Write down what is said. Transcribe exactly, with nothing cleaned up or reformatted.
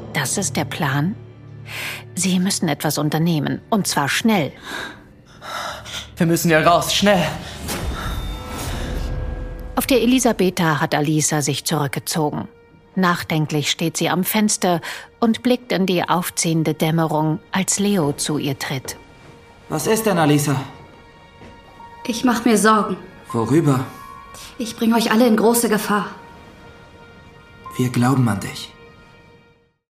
Das ist der Plan? Sie müssen etwas unternehmen, und zwar schnell. Wir müssen hier raus, schnell! Auf der Elisabetha hat Alisa sich zurückgezogen. Nachdenklich steht sie am Fenster und blickt in die aufziehende Dämmerung, als Leo zu ihr tritt. Was ist denn, Alisa? Ich mach mir Sorgen. Worüber? Ich bringe euch alle in große Gefahr. Wir glauben an dich.